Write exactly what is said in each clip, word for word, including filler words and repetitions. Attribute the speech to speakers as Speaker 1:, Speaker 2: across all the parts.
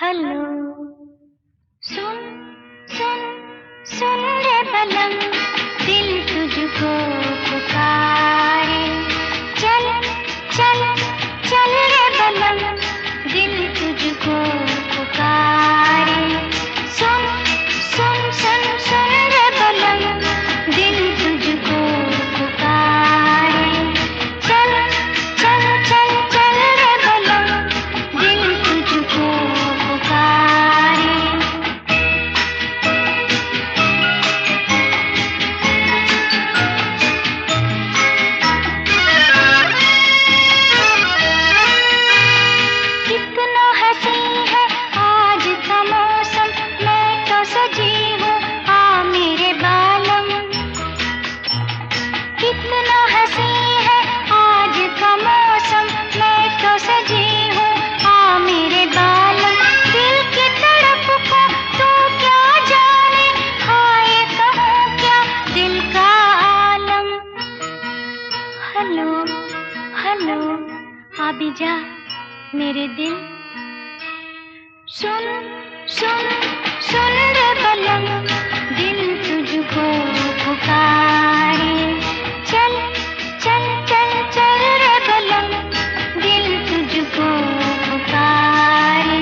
Speaker 1: Hello सुन सुन सुन रे बलम, दिल तुझको पुकारे। चल चल चल रे बलम, दिल तुझको पुकारे। सुन सुन सुन सुन रे बलम, दिल तुझको पुकारे। चल चल चल चल रे बलम, दिल तुझको पुकारे। कितना हंसी है आज का मौसम, मैं तो सजी हूँ आ मेरे बालम। कितना हंसी है आज का मौसम, मैं तो सजी हूँ आ मेरे बालम। दिल की तड़प को तू क्या जाने, हाय कहूँ क्या दिल का आलम। हेलो हेलो आ भी जा मेरे दिल। सुन सुन सुन रे बलम, दिल तुझको पुकारे। चल चल चल चल रे बलम, दिल तुझको पुकारे।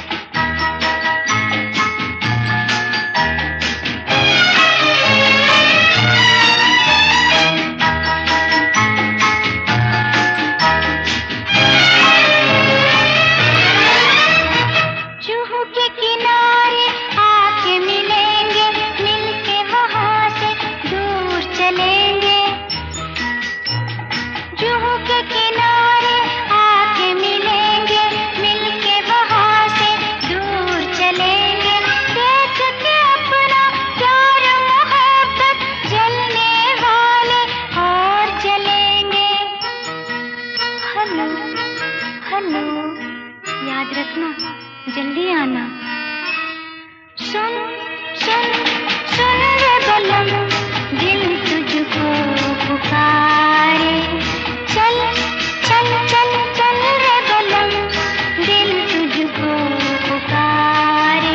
Speaker 1: जुहू के किनारे आके मिलेंगे, मिलके वहाँ से दूर चलेंगे। जुहू के किनारे आके मिलेंगे, मिलके वहाँ से दूर चलेंगे। देख के अपना प्यार मोहब्बत जलने वाले और जलेंगे। हेलो हेलो याद रखना, जल्दी आना। सुन सुन सुन रे बलम, दिल तुझको पुकारे। चल चल चल चल रे बलम, दिल तुझको पुकारे।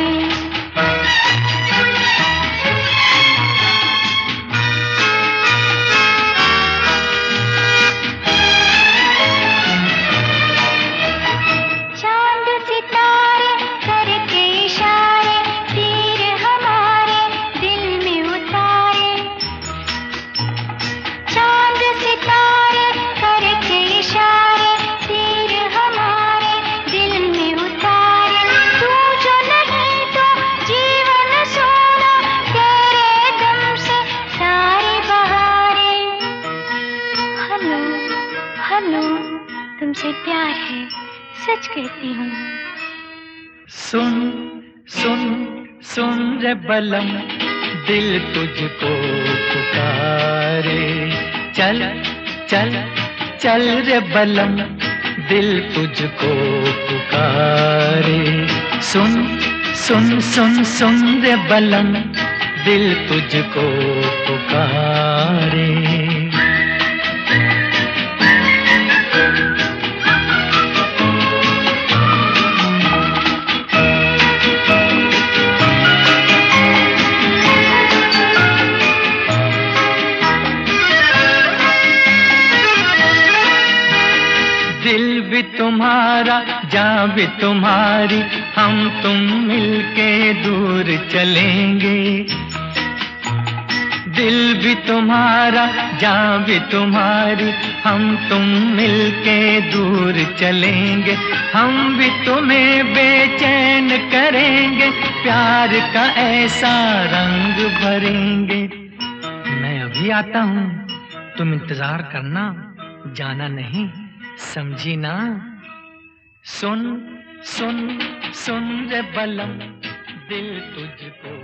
Speaker 1: चांद सितारे करके इशारे, तीर हमारे दिल में उतारे। चांद सितारे करके इशारे, तीर हमारे दिल में उतारे। तू जो नहीं तो जीवन सोना, तेरे दम से सारी बहारें। हेलो हेलो तुमसे प्यार है, सच कहती हूँ।
Speaker 2: सुन सुन सुन रे बलम, दिल तुझको पुकारे। चल चल चल रे बलम, दिल तुझको पुकारे। सुन सुन सुन सुन रे बलम, दिल तुझको पुकारे। दिल भी तुम्हारा, जान भी तुम्हारी, हम तुम मिलके दूर चलेंगे। दिल भी तुम्हारा, जान भी तुम्हारी, हम तुम मिलके दूर चलेंगे। हम भी तुम्हें बेचैन करेंगे, प्यार का ऐसा रंग भरेंगे। मैं अभी आता हूँ, तुम इंतजार करना, जाना नहीं, समझी ना। सुन सुन सुन रे बलम, दिल तुझको